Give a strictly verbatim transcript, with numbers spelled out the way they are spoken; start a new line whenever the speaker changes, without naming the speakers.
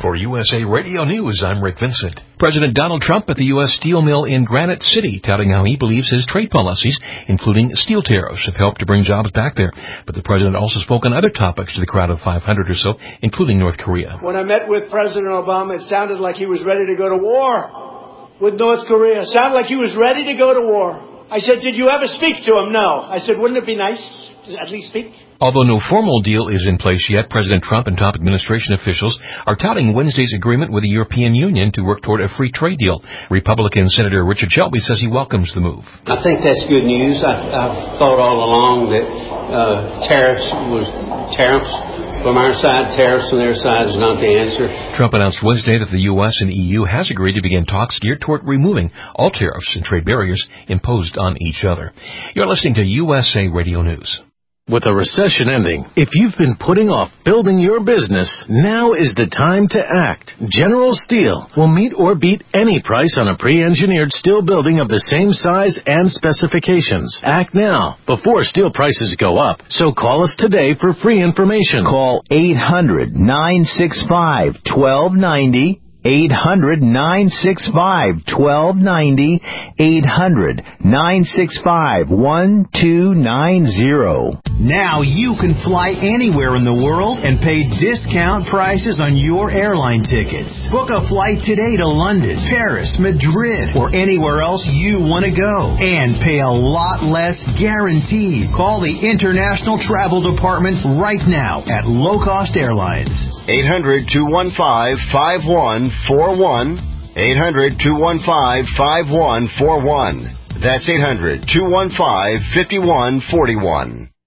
For U S A Radio News, I'm Rick Vincent. President Donald Trump at the U S steel mill in Granite City, touting how he believes his trade policies, including steel tariffs, have helped to bring jobs back there. But the president also spoke on other topics to the crowd of five hundred or so, including North Korea.
When I met with President Obama, it sounded like he was ready to go to war with North Korea. It sounded like he was ready to go to war. I said, did you ever speak to him? No. I said, wouldn't it be nice to at least speak?
Although no formal deal is in place yet, President Trump and top administration officials are touting Wednesday's agreement with the European Union to work toward a free trade deal. Republican Senator Richard Shelby says he welcomes the move.
I think that's good news. I've, I've thought all along that uh, tariffs was tariffs from our side, tariffs on their side is not the answer.
Trump announced Wednesday that the U S and E U has agreed to begin talks geared toward removing all tariffs and trade barriers imposed on each other. You're listening to U S A Radio News.
With a recession ending, if you've been putting off building your business, now is the time to act. General Steel will meet or beat any price on a pre-engineered steel building of the same size and specifications. Act now, before steel prices go up. So call us today for free information.
Call eight hundred, nine six five, one two nine zero. eight hundred, nine six five, one two nine zero. eight hundred, nine six five, one two nine zero.
Now you can fly anywhere in the world and pay discount prices on your airline tickets. Book a flight today to London, Paris, Madrid, or anywhere else you want to go. And pay a lot less guaranteed. Call the International Travel Department right now at Low Cost Airlines.
eight hundred, two one five, five one four one. eight hundred, two one five, five one four one. That's eight hundred, two one five, five one four one.